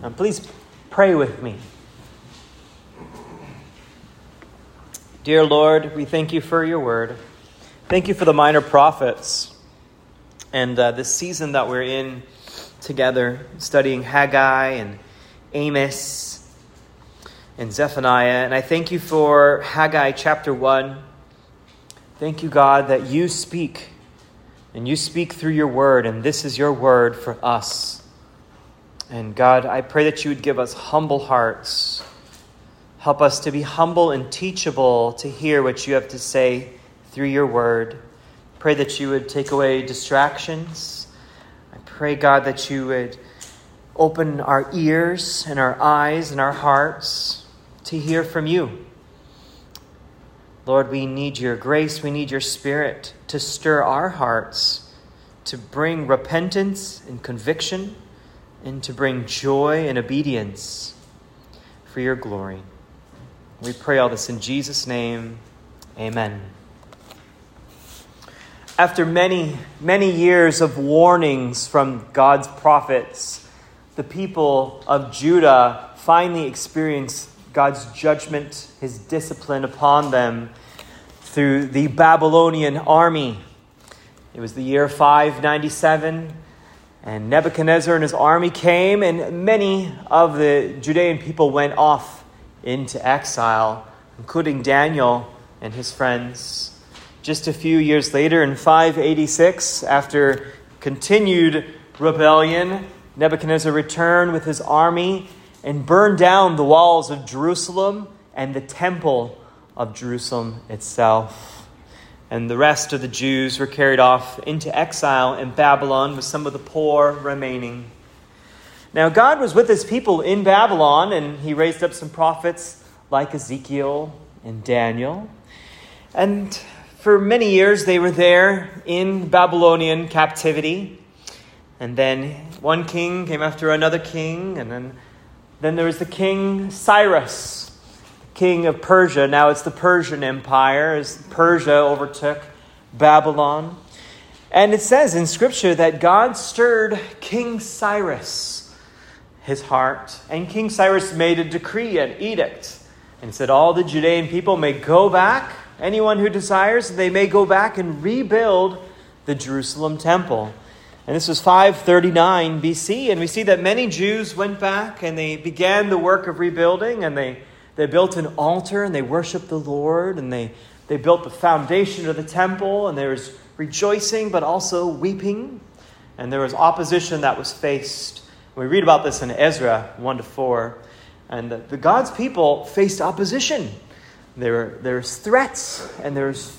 Please pray with me. Dear Lord, we thank you for your word. Thank you for the minor prophets and this season that we're in together, studying Haggai and Amos and Zephaniah. And I thank you for Haggai chapter 1. Thank you, God, that you speak, and you speak through your word, and this is your word for us. And God, I pray that you would give us humble hearts. Help us to be humble and teachable to hear what you have to say through your word. Pray that you would take away distractions. I pray, God, that you would open our ears and our eyes and our hearts to hear from you. Lord, we need your grace. We need your spirit to stir our hearts, to bring repentance and conviction, and to bring joy and obedience for your glory. We pray all this in Jesus' name. Amen. After many, many years of warnings from God's prophets, the people of Judah finally experienced God's judgment, his discipline upon them through the Babylonian army. It was the year 597, and Nebuchadnezzar and his army came, and many of the Judean people went off into exile, including Daniel and his friends. Just a few years later, in 586, after continued rebellion, Nebuchadnezzar returned with his army and burned down the walls of Jerusalem and the temple of Jerusalem itself. And the rest of the Jews were carried off into exile in Babylon, with some of the poor remaining. Now, God was with his people in Babylon, and he raised up some prophets like Ezekiel and Daniel. And for many years, they were there in Babylonian captivity. And then one king came after another king, and then there was the king Cyrus, king of Persia. Now it's the Persian Empire, as Persia overtook Babylon. And it says in Scripture that God stirred King Cyrus, his heart, and King Cyrus made a decree, an edict, and said all the Judean people may go back, anyone who desires, they may go back and rebuild the Jerusalem temple. And this was 539 BC, and we see that many Jews went back and they began the work of rebuilding, and they built an altar and they worshiped the Lord, and they built the foundation of the temple, and there was rejoicing but also weeping, and there was opposition that was faced. We read about this in Ezra 1-4, and the God's people faced opposition. There was threats, and there was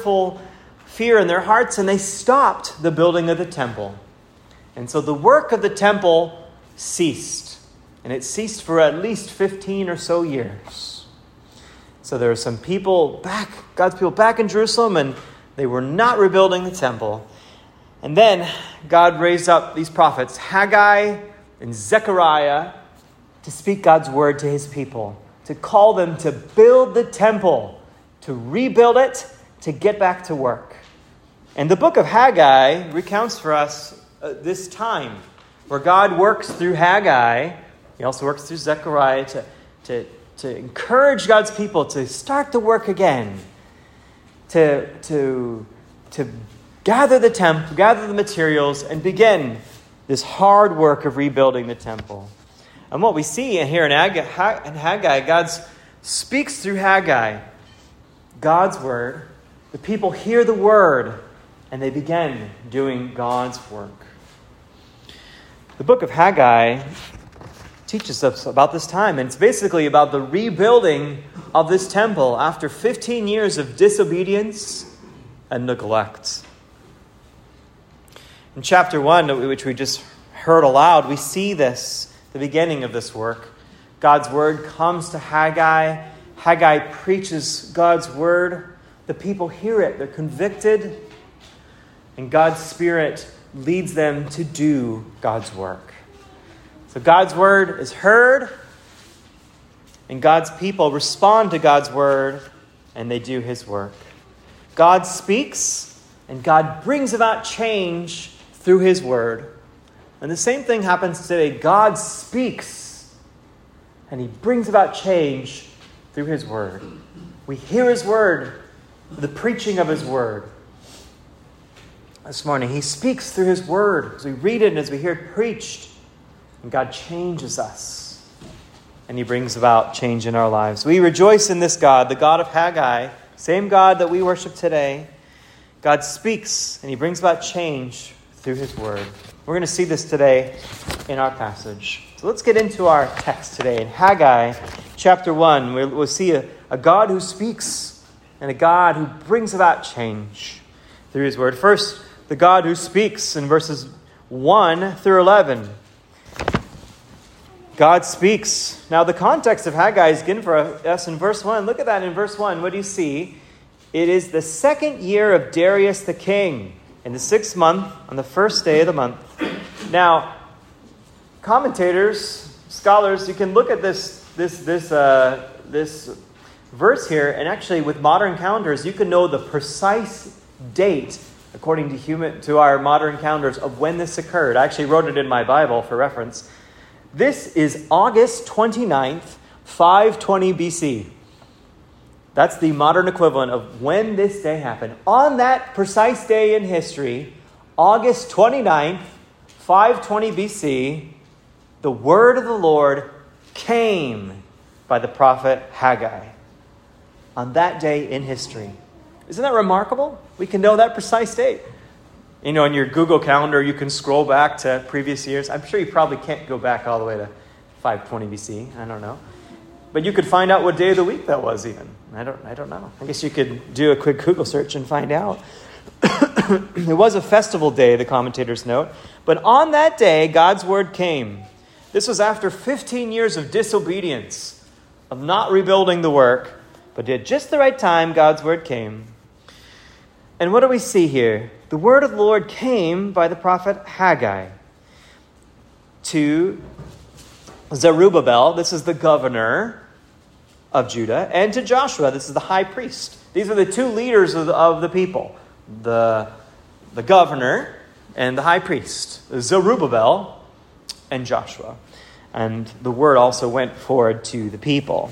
fear in their hearts, and they stopped the building of the temple. And so the work of the temple ceased, and it ceased for at least 15 or so years. So there were some people God's people back in Jerusalem, and they were not rebuilding the temple. And then God raised up these prophets, Haggai and Zechariah, to speak God's word to his people, to call them to build the temple, to rebuild it, to get back to work. And the book of Haggai recounts for us this time where God works through Haggai. He also works through Zechariah to encourage God's people to start the work again, to gather the materials, and begin this hard work of rebuilding the temple. And what we see here in Haggai, God speaks through Haggai God's word. The people hear the word, and they begin doing God's work. The book of Haggai teaches us about this time, and it's basically about the rebuilding of this temple after 15 years of disobedience and neglect. In chapter 1, which we just heard aloud, we see this, the beginning of this work. God's word comes to Haggai. Haggai preaches God's word. The people hear it. They're convicted. And God's Spirit leads them to do God's work. So God's word is heard, and God's people respond to God's word, and they do his work. God speaks, and God brings about change through his word. And the same thing happens today. God speaks, and he brings about change through his word. We hear his word, the preaching of his word. This morning, he speaks through his word as we read it and as we hear it preached. And God changes us. And he brings about change in our lives. We rejoice in this God, the God of Haggai, same God that we worship today. God speaks and he brings about change through his word. We're going to see this today in our passage. So let's get into our text today. In Haggai chapter 1, we'll see a God who speaks and a God who brings about change through his word. First, the God who speaks in verses 1 through 11. God speaks. Now, the context of Haggai is given for us in verse 1. Look at that in verse 1. What do you see? It is the 2nd year of Darius the king, in the 6th month, on the 1st day of the month. Now, commentators, scholars, you can look at this verse here, and actually with modern calendars, you can know the precise date, according to our modern calendars, of when this occurred. I actually wrote it in my Bible for reference. This is August 29th, 520 BC. That's the modern equivalent of when this day happened. On that precise day in history, August 29th, 520 BC, the word of the Lord came by the prophet Haggai. On that day in history. Isn't that remarkable? We can know that precise date. You know, in your Google Calendar, you can scroll back to previous years. I'm sure you probably can't go back all the way to 520 BC. I don't know. But you could find out what day of the week that was even. I don't know. I guess you could do a quick Google search and find out. It was a festival day, the commentators note. But on that day, God's word came. This was after 15 years of disobedience, of not rebuilding the work. But at just the right time, God's word came. And what do we see here? The word of the Lord came by the prophet Haggai to Zerubbabel, this is the governor of Judah, and to Joshua, this is the high priest. These are the two leaders of the people, the governor and the high priest, Zerubbabel and Joshua. And the word also went forward to the people.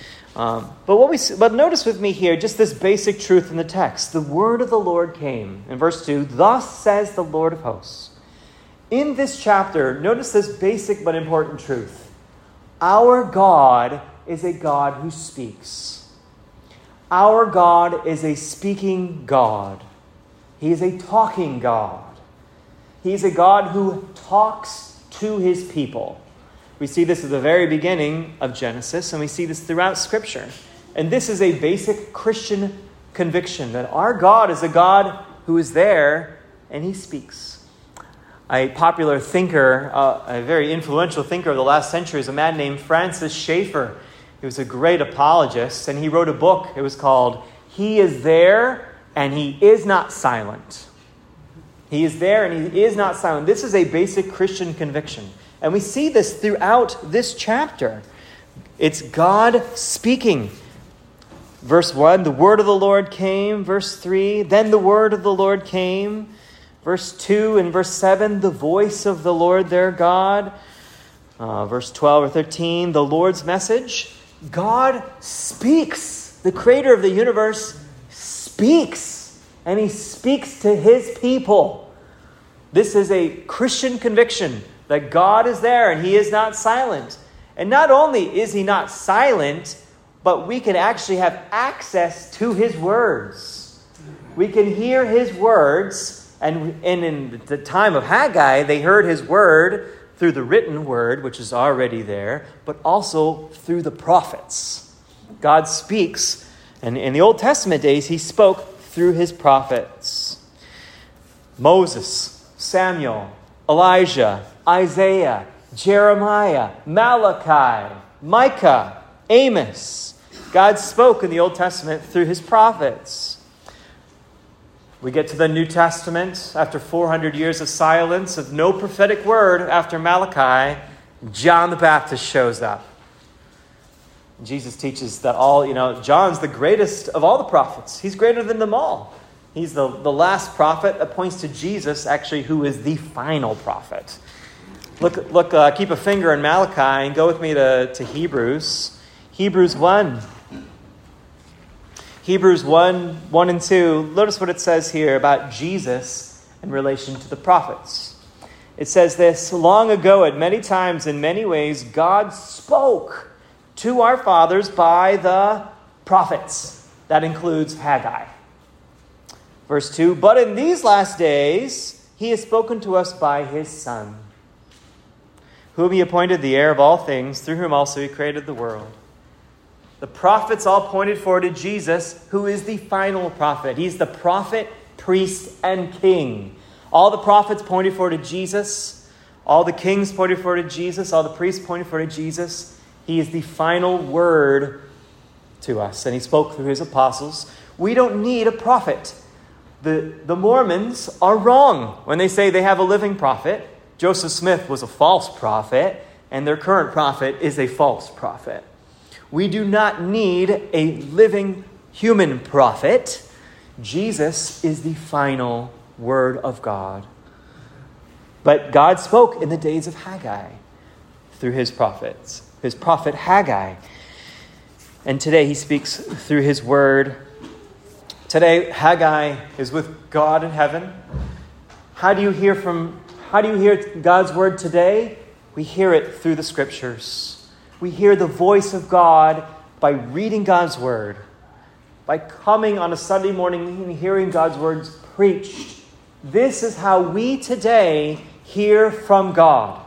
But notice with me here just this basic truth in the text. The word of the Lord came. In verse 2, thus says the Lord of hosts. In this chapter, notice this basic but important truth. Our God is a God who speaks. Our God is a speaking God. He is a talking God. He is a God who talks to his people. We see this at the very beginning of Genesis, and we see this throughout Scripture. And this is a basic Christian conviction, that our God is a God who is there, and he speaks. A popular thinker, a very influential thinker of the last century is a man named Francis Schaeffer. He was a great apologist, and he wrote a book. It was called, He is There, and He is Not Silent. He is there, and He is not silent. This is a basic Christian conviction. And we see this throughout this chapter. It's God speaking. Verse 1, the word of the Lord came. Verse 3, then the word of the Lord came. Verse 2 and verse 7, the voice of the Lord their God. Verse 12 or 13, the Lord's message. God speaks. The creator of the universe speaks. And he speaks to his people. This is a Christian conviction that God is there and he is not silent. And not only is he not silent, but we can actually have access to his words. We can hear his words. And in the time of Haggai, they heard his word through the written word, which is already there, but also through the prophets. God speaks, and in the Old Testament days, he spoke through his prophets. Moses, Samuel, Elijah, Isaiah, Jeremiah, Malachi, Micah, Amos. God spoke in the Old Testament through his prophets. We get to the New Testament after 400 years of silence, of no prophetic word after Malachi. John the Baptist shows up. Jesus teaches that John's the greatest of all the prophets. He's greater than them all. He's the last prophet that points to Jesus, actually, who is the final prophet. Keep a finger in Malachi and go with me to Hebrews. Hebrews 1. Hebrews 1 and 2. Notice what it says here about Jesus in relation to the prophets. It says this: long ago, at many times, in many ways, God spoke to our fathers by the prophets. That includes Haggai. Verse 2, but in these last days, he has spoken to us by his Son, whom he appointed the heir of all things, through whom also he created the world. The prophets all pointed forward to Jesus, who is the final prophet. He's the prophet, priest, and king. All the prophets pointed forward to Jesus. All the kings pointed forward to Jesus. All the priests pointed forward to Jesus. He is the final word to us, and he spoke through his apostles. We don't need a prophet. The Mormons are wrong when they say they have a living prophet. Joseph Smith was a false prophet, and their current prophet is a false prophet. We do not need a living human prophet. Jesus is the final word of God. But God spoke in the days of Haggai through his prophets, his prophet Haggai. And today he speaks through his word. Today Haggai is with God in heaven. How do you hear God's word today? We hear it through the scriptures. We hear the voice of God by reading God's word, by coming on a Sunday morning and hearing God's words preached. This is how we today hear from God.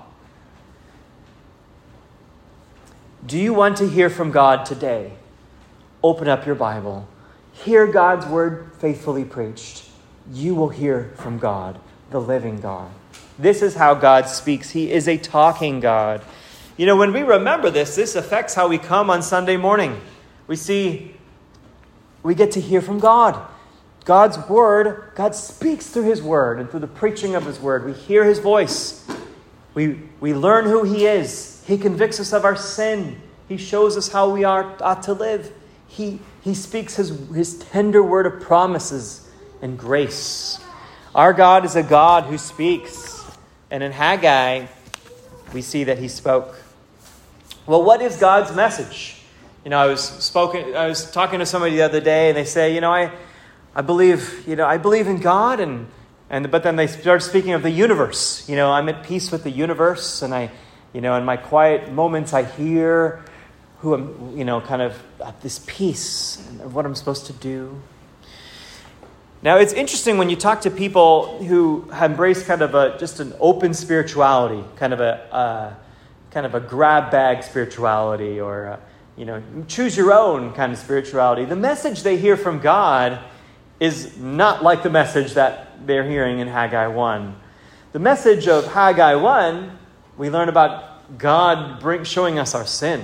Do you want to hear from God today? Open up your Bible. Hear God's word faithfully preached. You will hear from God, the living God. This is how God speaks. He is a talking God. You know, when we remember this affects how we come on Sunday morning. We get to hear from God. God's word, God speaks through his word and through the preaching of his word. We hear his voice. We learn who he is. He convicts us of our sin. He shows us how we ought to live. He speaks his tender word of promises and grace. Our God is a God who speaks. And in Haggai, we see that he spoke. Well, what is God's message? You know, I was talking to somebody the other day, and they say, I believe in God, but then they start speaking of the universe. I'm at peace with the universe, and in my quiet moments, I hear who I'm, kind of this peace and what I'm supposed to do. Now, it's interesting when you talk to people who have embraced kind of just an open spirituality, kind of a grab bag spirituality, or choose your own kind of spirituality. The message they hear from God is not like the message that they're hearing in Haggai 1. The message of Haggai 1, we learn about God showing us our sin.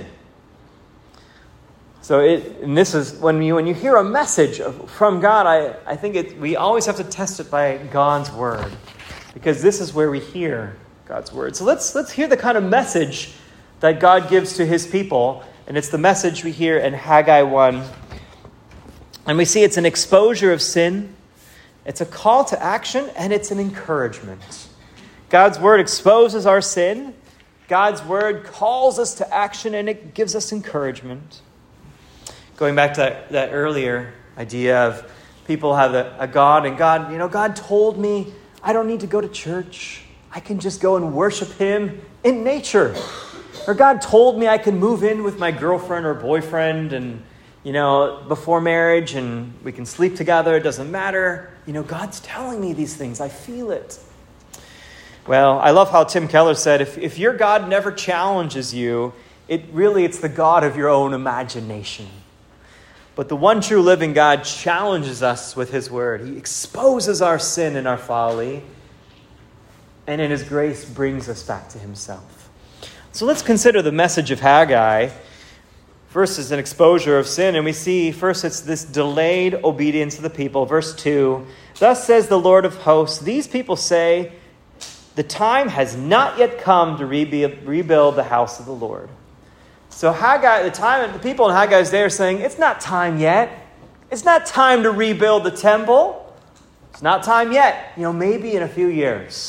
So this is when you hear a message from God, I think we always have to test it by God's word, because this is where we hear God's word. So let's hear the kind of message that God gives to his people, and it's the message we hear in Haggai 1. And we see it's an exposure of sin, it's a call to action, and it's an encouragement. God's word exposes our sin. God's word calls us to action, and it gives us encouragement. Going back to that earlier idea of people have a God, and God told me I don't need to go to church. I can just go and worship him in nature. Or God told me I can move in with my girlfriend or boyfriend and, before marriage, and we can sleep together. It doesn't matter. God's telling me these things. I feel it. Well, I love how Tim Keller said, if your God never challenges you, it's the God of your own imagination. But the one true living God challenges us with his word. He exposes our sin and our folly, and in his grace brings us back to himself. So let's consider the message of Haggai. First is an exposure of sin, and we see first it's this delayed obedience of the people. Verse 2, thus says the Lord of hosts, these people say, the time has not yet come to rebuild the house of the Lord. So the people in Haggai's day are saying, it's not time yet. It's not time to rebuild the temple. It's not time yet. Maybe in a few years.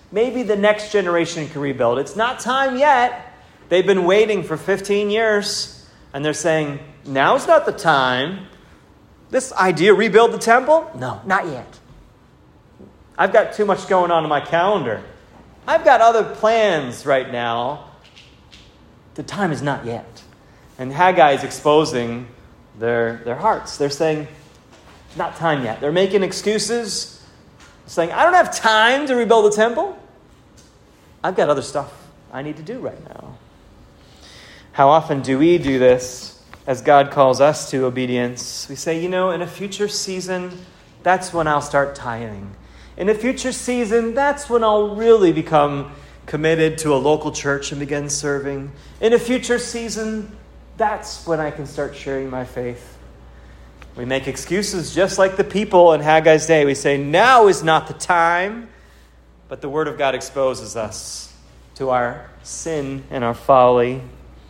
maybe the next generation can rebuild. It's not time yet. They've been waiting for 15 years, and they're saying, now's not the time. This idea, rebuild the temple? No, not yet. I've got too much going on in my calendar. I've got other plans right now. The time is not yet. And Haggai is exposing their hearts. They're saying, not time yet. They're making excuses, saying, I don't have time to rebuild the temple. I've got other stuff I need to do right now. How often do we do this as God calls us to obedience? We say, in a future season, that's when I'll start tithing. In a future season, that's when I'll really become committed to a local church and begin serving. In a future season, that's when I can start sharing my faith. We make excuses just like the people in Haggai's day. We say, now is not the time. But the Word of God exposes us to our sin and our folly.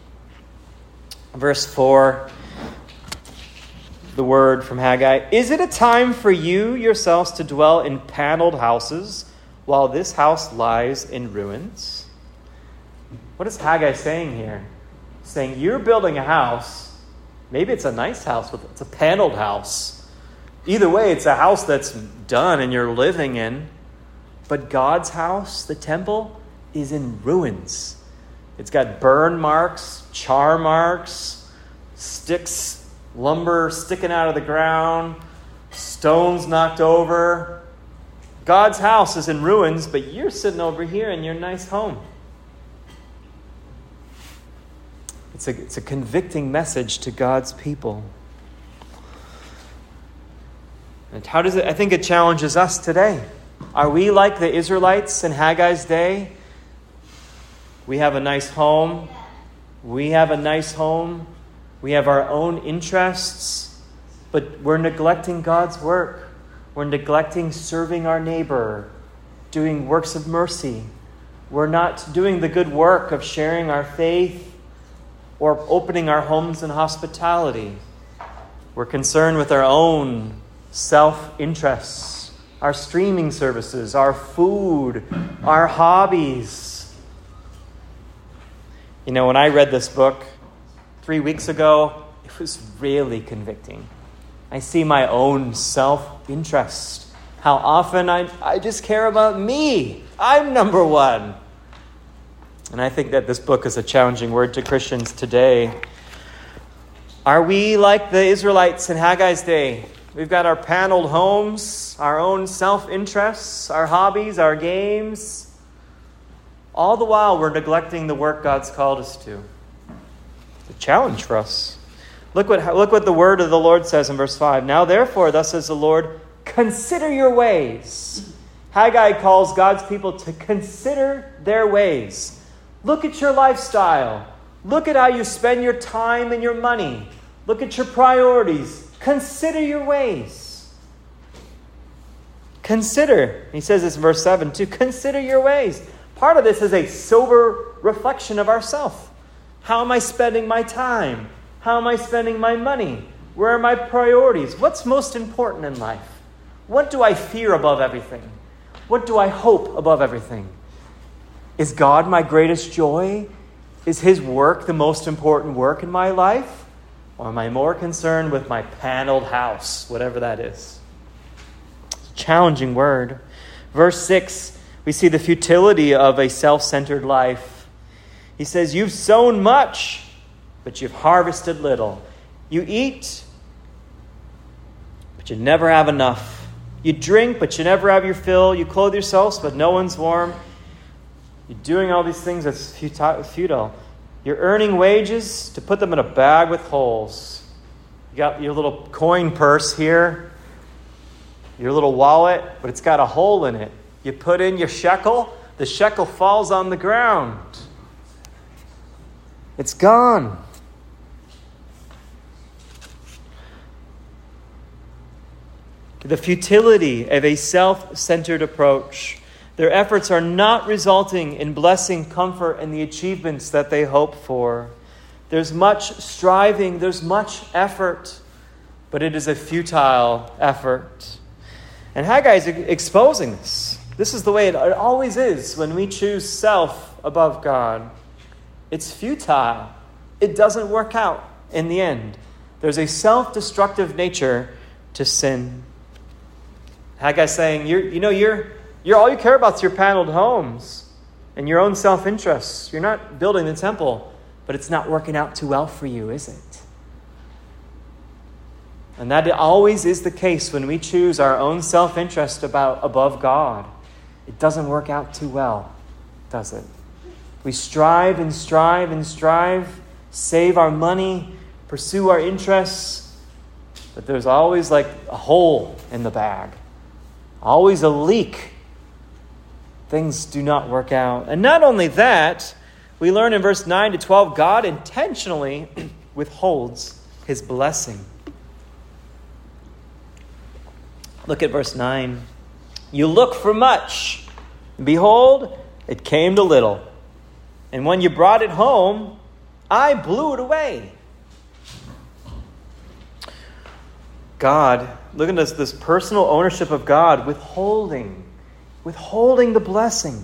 Verse 4, the word from Haggai. Is it a time for you yourselves to dwell in paneled houses while this house lies in ruins? What is Haggai saying here? Saying you're building a house. Maybe it's a nice house, but it's a paneled house. Either way, it's a house that's done and you're living in. But God's house, the temple, is in ruins. It's got burn marks, char marks, sticks, lumber sticking out of the ground, stones knocked over. God's house is in ruins, but you're sitting over here in your nice home. It's a convicting message to God's people. And how does it? I think it challenges us today. Are we like the Israelites in Haggai's day? We have a nice home. We have a nice home. We have our own interests, but we're neglecting God's work. We're neglecting serving our neighbor, doing works of mercy. We're not doing the good work of sharing our faith or opening our homes in hospitality. We're concerned with our own self-interests, our streaming services, our food, our hobbies. When I read this book 3 weeks ago, it was really convicting. I see my own self-interest. How often I just care about me. I'm number one. And I think that this book is a challenging word to Christians today. Are we like the Israelites in Haggai's day? We've got our paneled homes, our own self-interests, our hobbies, our games. All the while, we're neglecting the work God's called us to. It's a challenge for us. Look what the word of the Lord says in verse 5. Now, therefore, thus says the Lord, consider your ways. Haggai calls God's people to consider their ways. Look at your lifestyle. Look at how you spend your time and your money. Look at your priorities. Consider your ways. Consider. He says this in verse 7 too. Consider your ways. Part of this is a sober reflection of ourselves. How am I spending my time? How am I spending my money? Where are my priorities? What's most important in life? What do I fear above everything? What do I hope above everything? Is God my greatest joy? Is His work the most important work in my life? Or am I more concerned with my paneled house, whatever that is? It's a challenging word. Verse 6, we see the futility of a self-centered life. He says, you've sown much, but you've harvested little. You eat, but you never have enough. You drink, but you never have your fill. You clothe yourselves, but no one's warm. You're doing all these things that's futile. You're earning wages to put them in a bag with holes. You got your little coin purse here, your little wallet, but it's got a hole in it. You put in your shekel, the shekel falls on the ground. It's gone. The futility of a self-centered approach. Their efforts are not resulting in blessing, comfort, and the achievements that they hope for. There's much striving, there's much effort, but it is a futile effort. And Haggai is exposing this. This is the way it always is when we choose self above God. It's futile. It doesn't work out in the end. There's a self-destructive nature to sin. Haggai's saying, you're all you care about is your paneled homes and your own self-interests. You're not building the temple, but it's not working out too well for you, is it? And that always is the case when we choose our own self-interest above God. It doesn't work out too well, does it? We strive and strive and strive, save our money, pursue our interests, but there's always like a hole in the bag, always a leak. Things do not work out. And not only that, we learn in verse 9 to 12, God intentionally withholds his blessing. Look at verse 9. You look for much, and behold, it came to little. And when you brought it home, I blew it away. God, look at this personal ownership of God, withholding the blessing.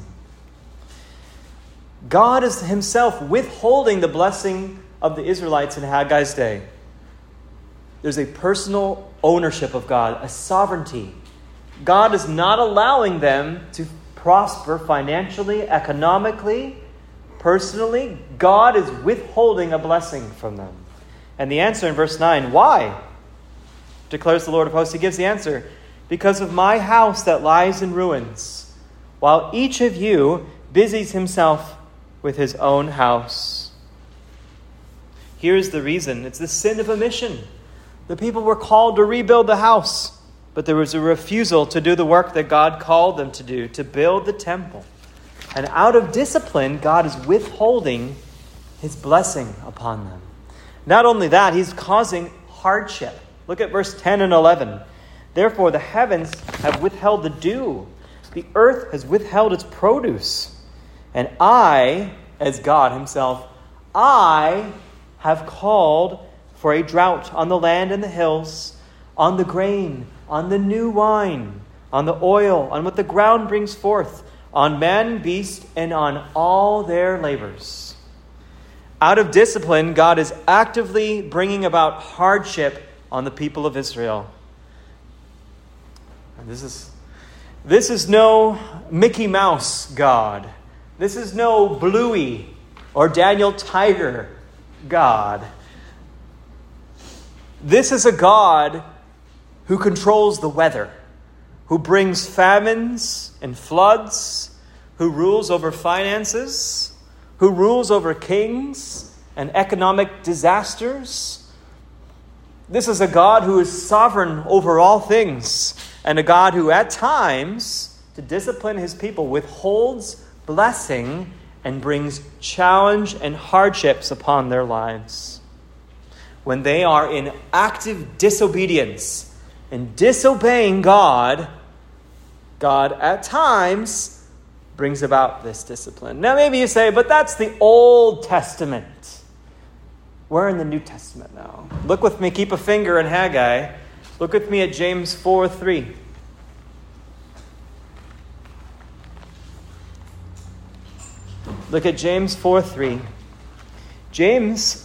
God is himself withholding the blessing of the Israelites in Haggai's day. There's a personal ownership of God, a sovereignty. God is not allowing them to prosper financially, economically, personally. God is withholding a blessing from them. And the answer in verse 9, why? Declares the Lord of hosts. He gives the answer. Because of my house that lies in ruins, while each of you busies himself with his own house. Here's the reason. It's the sin of omission. The people were called to rebuild the house, but there was a refusal to do the work that God called them to do, to build the temple. And out of discipline, God is withholding his blessing upon them. Not only that, he's causing hardship. Look at verse 10 and 11. Therefore, the heavens have withheld the dew. The earth has withheld its produce. And I, as God himself, I have called for a drought on the land and the hills, on the grain, on the new wine, on the oil, on what the ground brings forth, on man, beast, and on all their labors. Out of discipline, God is actively bringing about hardship on the people of Israel. And this is no Mickey Mouse God. This is no Bluey or Daniel Tiger God. This is a God who controls the weather, who brings famines and floods, who rules over finances, who rules over kings and economic disasters. This is a God who is sovereign over all things, and a God who at times, to discipline his people, withholds blessing and brings challenge and hardships upon their lives. When they are in active disobedience and disobeying God, God at times brings about this discipline. Now maybe you say, but that's the Old Testament. We're in the New Testament now. Look with me, keep a finger in Haggai. Look with me at James 4:3. Look at James 4:3. James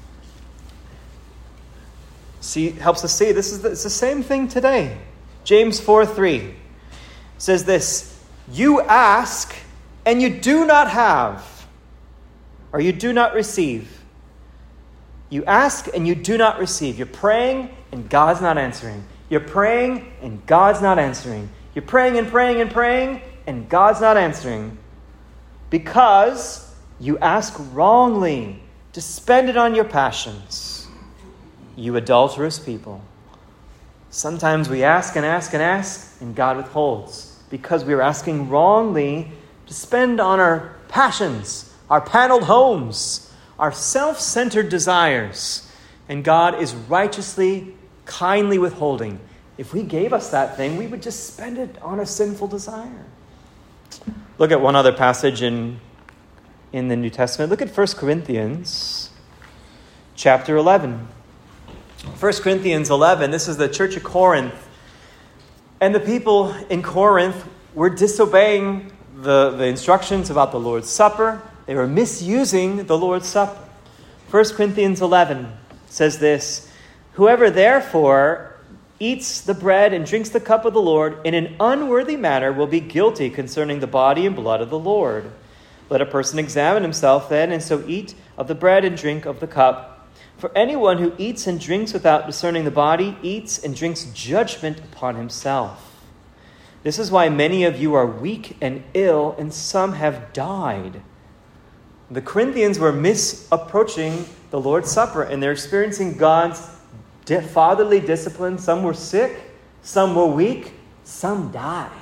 helps us see it's the same thing today. James 4:3 says this: you ask and you do not have, or you do not receive. You ask and you do not receive. You're praying and God's not answering. You're praying and God's not answering. You're praying and praying and praying and God's not answering. Because you ask wrongly to spend it on your passions. You adulterous people. Sometimes we ask and ask and ask, and God withholds. Because we're asking wrongly to spend on our passions, our paneled homes, our self-centered desires. And God is righteously, kindly withholding. If we gave us that thing, we would just spend it on a sinful desire. Look at one other passage in the New Testament. Look at 1 Corinthians chapter 11. 1 Corinthians 11, this is the church of Corinth. And the people in Corinth were disobeying the instructions about the Lord's Supper. They were misusing the Lord's Supper. 1 Corinthians 11 says this, "Whoever therefore eats the bread and drinks the cup of the Lord in an unworthy manner will be guilty concerning the body and blood of the Lord. Let a person examine himself then, and so eat of the bread and drink of the cup. For anyone who eats and drinks without discerning the body eats and drinks judgment upon himself. This is why many of you are weak and ill, and some have died." The Corinthians were misapproaching the Lord's Supper, and they're experiencing God's fatherly discipline. Some were sick, some were weak, some died.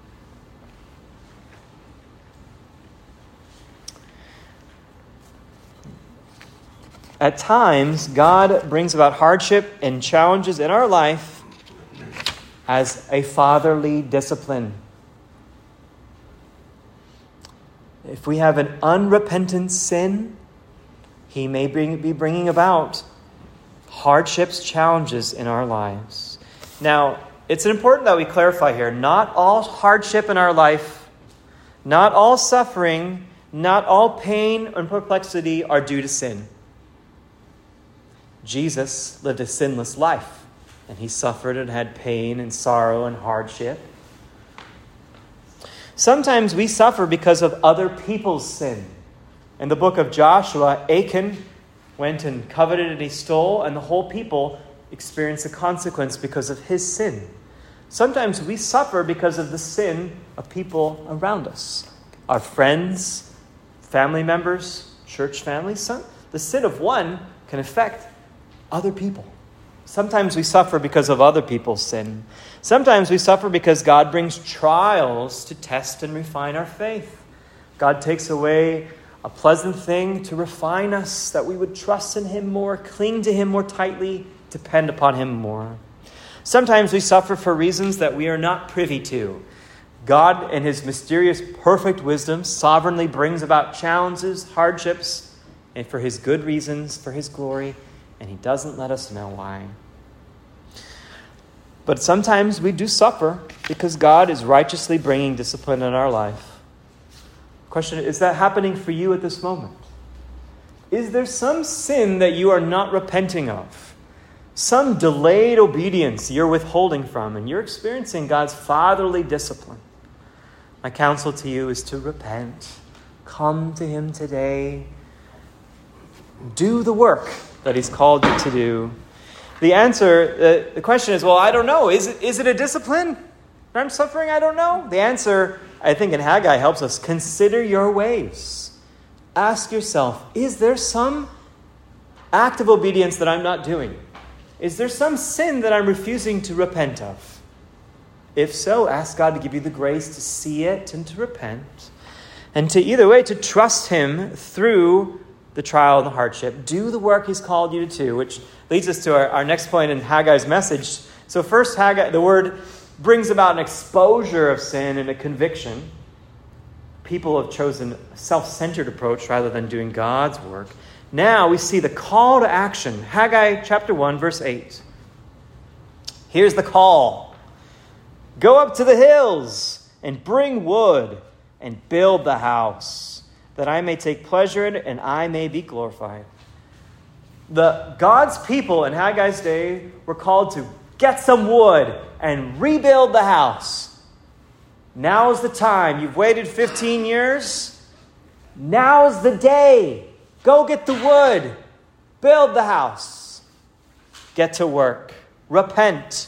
At times, God brings about hardship and challenges in our life as a fatherly discipline. If we have an unrepentant sin, He may be bringing about hardships, challenges in our lives. Now, it's important that we clarify here, not all hardship in our life, not all suffering, not all pain and perplexity are due to sin. Jesus lived a sinless life, and He suffered and had pain and sorrow and hardship. Sometimes we suffer because of other people's sin. In the book of Joshua, Achan went and coveted and he stole, and the whole people experienced a consequence because of his sin. Sometimes we suffer because of the sin of people around us. Our friends, family members, church families. The sin of one can affect other people. Sometimes we suffer because of other people's sin. Sometimes we suffer because God brings trials to test and refine our faith. God takes away a pleasant thing to refine us, that we would trust in Him more, cling to Him more tightly, depend upon Him more. Sometimes we suffer for reasons that we are not privy to. God, in His mysterious, perfect wisdom, sovereignly brings about challenges, hardships, and for His good reasons, for His glory, and He doesn't let us know why. But sometimes we do suffer because God is righteously bringing discipline in our life. Question, is that happening for you at this moment? Is there some sin that you are not repenting of? Some delayed obedience you're withholding from, and you're experiencing God's fatherly discipline? My counsel to you is to repent. Come to Him today. Do the work that He's called you to do. The answer, the question is, well, I don't know. Is it a discipline that I'm suffering? I don't know. The answer, I think in Haggai, helps us. Consider your ways. Ask yourself, is there some act of obedience that I'm not doing? Is there some sin that I'm refusing to repent of? If so, ask God to give you the grace to see it and to repent. And to either way, to trust Him through the trial and the hardship. Do the work He's called you to, which leads us to our next point in Haggai's message. So first, Haggai, the word brings about an exposure of sin and a conviction. People have chosen a self-centered approach rather than doing God's work. Now we see the call to action. Haggai chapter 1, verse 8. Here's the call. Go up to the hills and bring wood and build the house, that I may take pleasure in it and I may be glorified. God's people in Haggai's day were called to get some wood and rebuild the house. Now's the time. You've waited 15 years. Now's the day. Go get the wood. Build the house. Get to work. Repent.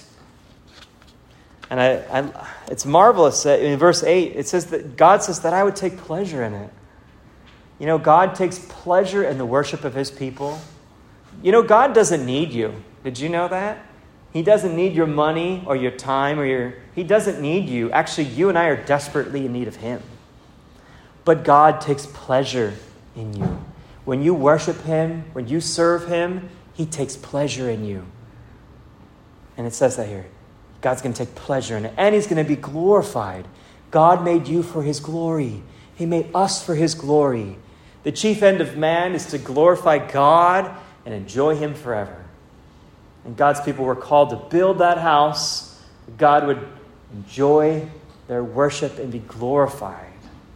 And it's marvelous that in verse 8, it says that God says that I would take pleasure in it. You know, God takes pleasure in the worship of His people. You know, God doesn't need you. Did you know that? He doesn't need your money or your time He doesn't need you. Actually, you and I are desperately in need of Him. But God takes pleasure in you. When you worship Him, when you serve Him, He takes pleasure in you. And it says that here. God's going to take pleasure in it. And He's going to be glorified. God made you for His glory. He made us for His glory. The chief end of man is to glorify God and enjoy Him forever. And God's people were called to build that house. God would enjoy their worship and be glorified.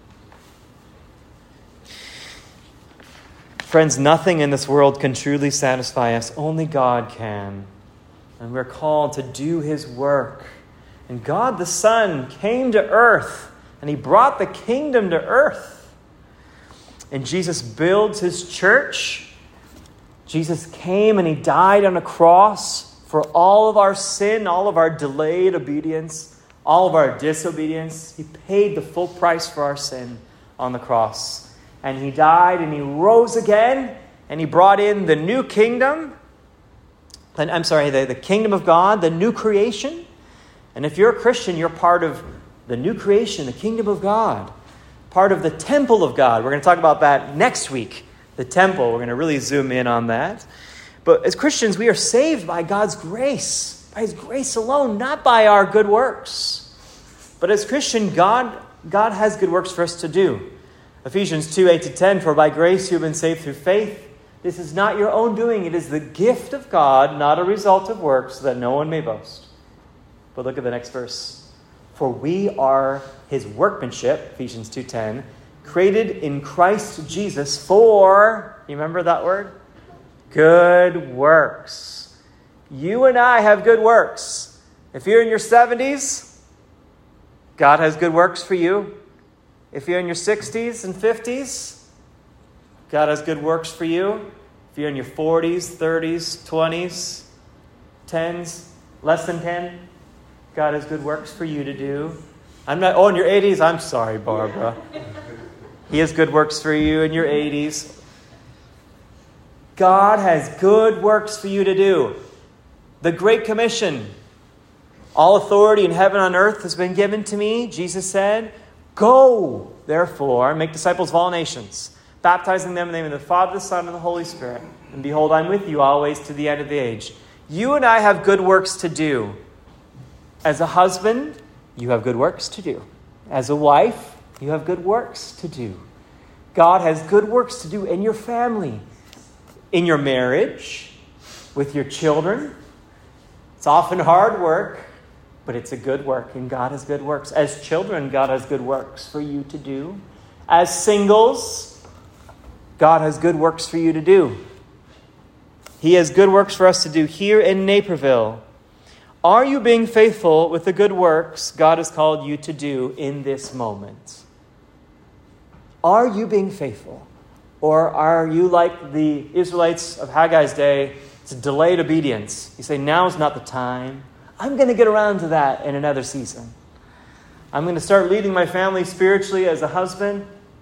Friends, nothing in this world can truly satisfy us. Only God can. And we're called to do his work. And God the Son came to earth, and he brought the kingdom to earth. And Jesus builds his church. Jesus came and he died on a cross for all of our sin, all of our delayed obedience, all of our disobedience. He paid the full price for our sin on the cross. And he died and he rose again, and he brought in the new kingdom. The kingdom of God, the new creation. And if you're a Christian, you're part of the new creation, the kingdom of God, part of the temple of God. We're going to talk about that next week, the temple. We're going to really zoom in on that. But as Christians, we are saved by God's grace, by his grace alone, not by our good works. But as Christian, God has good works for us to do. Ephesians 2, 8-10, for by grace you have been saved through faith. This is not your own doing. It is the gift of God, not a result of works, so that no one may boast. But look at the next verse. For we are his workmanship, Ephesians 2:10, created in Christ Jesus for, you remember that word? Good works. You and I have good works. If you're in your 70s, God has good works for you. If you're in your 60s and 50s, God has good works for you. If you're in your 40s, 30s, 20s, 10s, less than 10, God has good works for you to do. In your 80s, I'm sorry, Barbara. He has good works for you in your 80s. God has good works for you to do. The Great Commission. All authority in heaven and on earth has been given to me, Jesus said. Go, therefore, and make disciples of all nations, baptizing them in the name of the Father, the Son, and the Holy Spirit. And behold, I'm with you always to the end of the age. You and I have good works to do. As a husband, you have good works to do. As a wife, you have good works to do. God has good works to do in your family, in your marriage, with your children. It's often hard work, but it's a good work, and God has good works. As children, God has good works for you to do. As singles, God has good works for you to do. He has good works for us to do here in Naperville. Are you being faithful with the good works God has called you to do in this moment? Are you being faithful? Or are you like the Israelites of Haggai's day? It's a delayed obedience. You say, now's not the time. I'm going to get around to that in another season. I'm going to start leading my family spiritually as a husband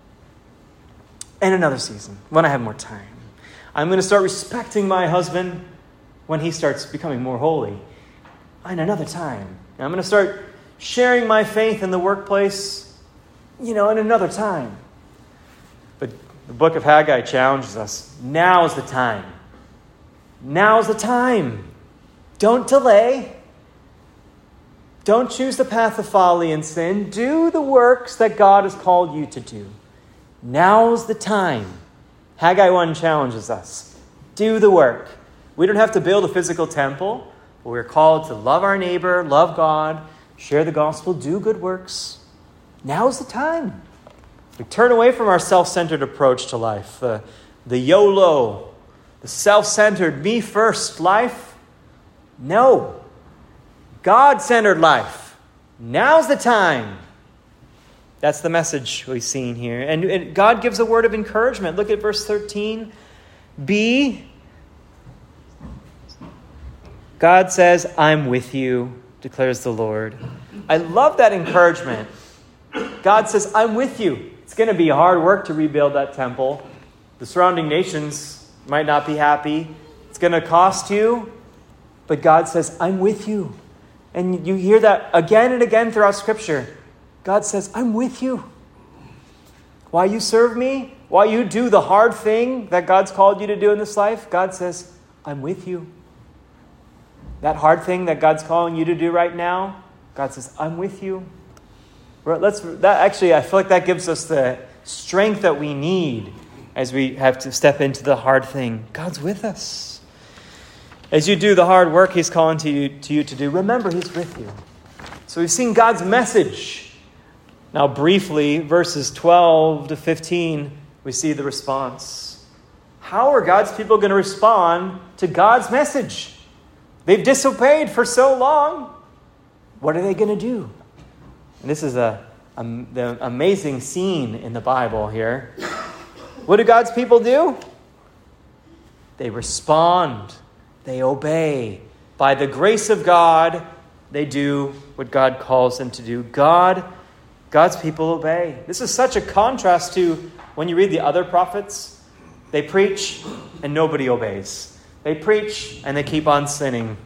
in another season, when I have more time. I'm going to start respecting my husband when he starts becoming more holy in another time. I'm going to start sharing my faith in the workplace, in another time. But the book of Haggai challenges us. Now is the time. Now is the time. Don't delay. Don't choose the path of folly and sin. Do the works that God has called you to do. Now's the time. Haggai 1 challenges us. Do the work. We don't have to build a physical temple, but we're called to love our neighbor, love God, share the gospel, do good works. Now's the time. We turn away from our self-centered approach to life, the YOLO, the self-centered, me-first life. No. God-centered life. Now's the time. That's the message we've seen here. And God gives a word of encouragement. Look at verse 13. God says, I'm with you, declares the Lord. I love that encouragement. God says, I'm with you. It's going to be hard work to rebuild that temple. The surrounding nations might not be happy. It's going to cost you. But God says, I'm with you. And you hear that again and again throughout Scripture. God says, I'm with you. While you serve me, while you do the hard thing that God's called you to do in this life, God says, I'm with you. That hard thing that God's calling you to do right now, God says, I'm with you. I feel like that gives us the strength that we need as we have to step into the hard thing. God's with us. As you do the hard work He's calling to you to do, remember He's with you. So we've seen God's message Now, briefly, verses 12 to 15, we see the response. How are God's people going to respond to God's message? They've disobeyed for so long. What are they going to do? And this is the amazing scene in the Bible here. What do God's people do? They respond. They obey. By the grace of God, they do what God calls them to do. God's people obey. This is such a contrast to when you read the other prophets. They preach and nobody obeys. They preach and they keep on sinning.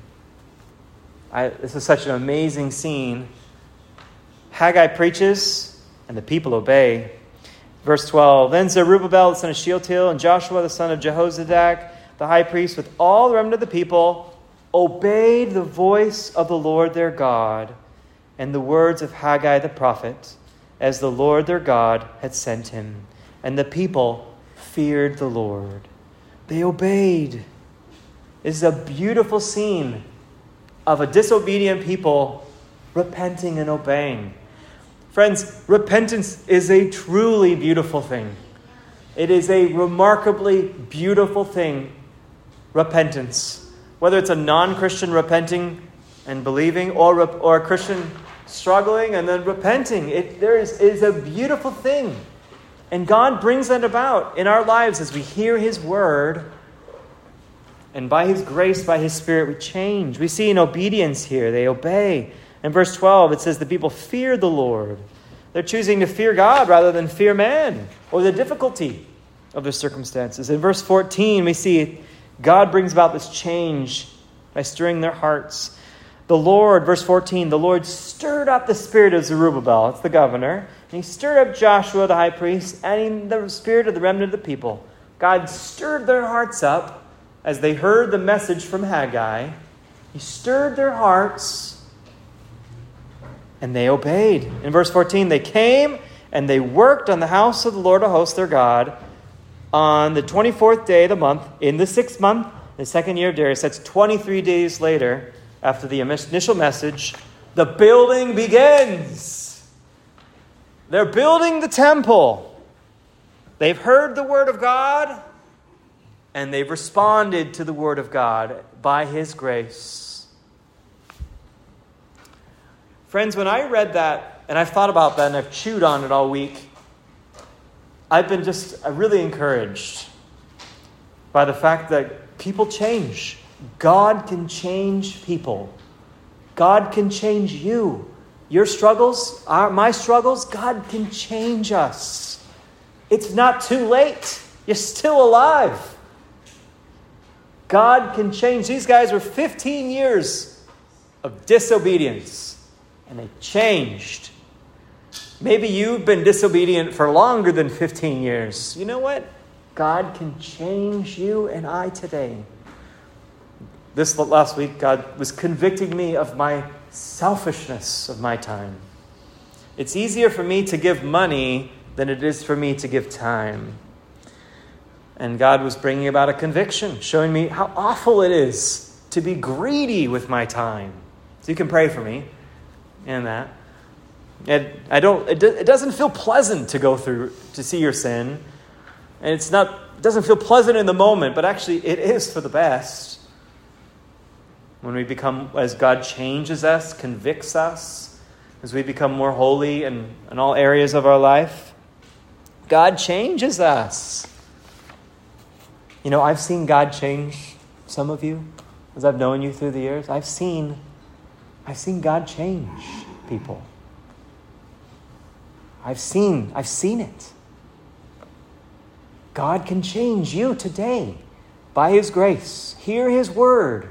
This is such an amazing scene. Haggai preaches and the people obey. Verse 12, Then Zerubbabel the son of Shealtiel and Joshua the son of Jehozadak, the high priest, with all the remnant of the people, obeyed the voice of the Lord their God and the words of Haggai the prophet, as the Lord their God had sent him. And the people feared the Lord. They obeyed. This is a beautiful scene of a disobedient people repenting and obeying. Friends, repentance is a truly beautiful thing. It is a remarkably beautiful thing, repentance. Whether it's a non-Christian repenting and believing, or a Christian struggling and then repenting, it is a beautiful thing. And God brings that about in our lives as we hear His word. And by His grace, by His Spirit, we change. We see an obedience here. They obey. In verse 12, it says the people fear the Lord. They're choosing to fear God rather than fear man or the difficulty of their circumstances. In verse 14, we see God brings about this change by stirring their hearts. The Lord, verse 14, the Lord stirred up the spirit of Zerubbabel, it's the governor, and He stirred up Joshua the high priest, and the spirit of the remnant of the people. God stirred their hearts up as they heard the message from Haggai. He stirred their hearts, and they obeyed. In verse 14, they came and they worked on the house of the Lord of hosts, their God, on the 24th day of the month, in the 6th month, the 2nd year of Darius. That's 23 days later, after the initial message, the building begins. They're building the temple. They've heard the word of God, and they've responded to the word of God by His grace. Friends, when I read that, and I've thought about that, and I've chewed on it all week, I've been really encouraged by the fact that people change. God can change people. God can change you. Your struggles, my struggles, God can change us. It's not too late. You're still alive. God can change. These guys were 15 years of disobedience, and they changed. Maybe you've been disobedient for longer than 15 years. You know what? God can change you and I today. This last week, God was convicting me of my selfishness of my time. It's easier for me to give money than it is for me to give time. And God was bringing about a conviction, showing me how awful it is to be greedy with my time. So you can pray for me in that. It doesn't feel pleasant to go through, to see your sin. And it doesn't feel pleasant in the moment, but actually it is for the best. When we become, as God changes us, convicts us, as we become more holy in all areas of our life, God changes us. You know, I've seen God change some of you as I've known you through the years. I've seen God change people. I've seen it. God can change you today by His grace. Hear His word.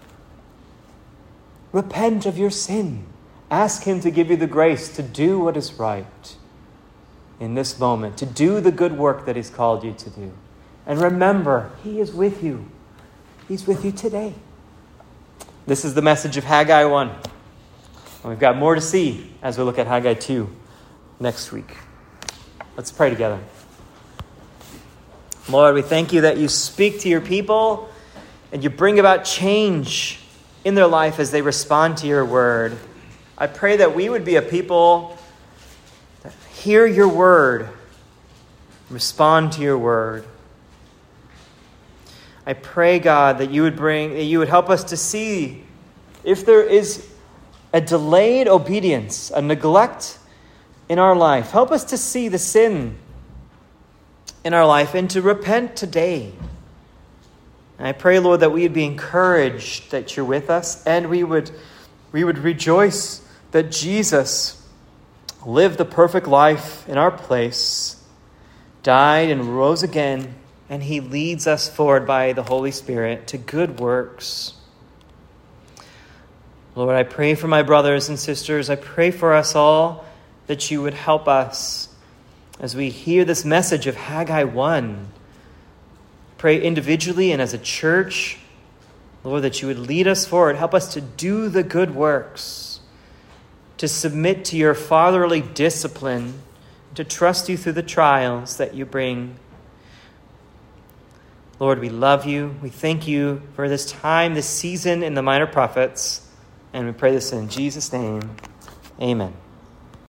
Repent of your sin. Ask Him to give you the grace to do what is right in this moment, to do the good work that He's called you to do. And remember, He is with you. He's with you today. This is the message of Haggai 1. And we've got more to see as we look at Haggai 2 next week. Let's pray together. Lord, we thank You that You speak to Your people and You bring about change in their life as they respond to Your word. I pray that we would be a people hear your word, respond to your word. I pray, God, that you would help us to see if there is a delayed obedience, a neglect in our life. Help us to see the sin in our life and to repent today. And I pray, Lord, that we would be encouraged that you're with us, and we would rejoice that Jesus lived the perfect life in our place, died and rose again, and he leads us forward by the Holy Spirit to good works. Lord, I pray for my brothers and sisters. I pray for us all that you would help us as we hear this message of Haggai 1. Pray individually and as a church, Lord, that you would lead us forward. Help us to do the good works, to submit to your fatherly discipline, to trust you through the trials that you bring. Lord, we love you. We thank you for this time, this season in the Minor Prophets. And we pray this in Jesus' name. Amen.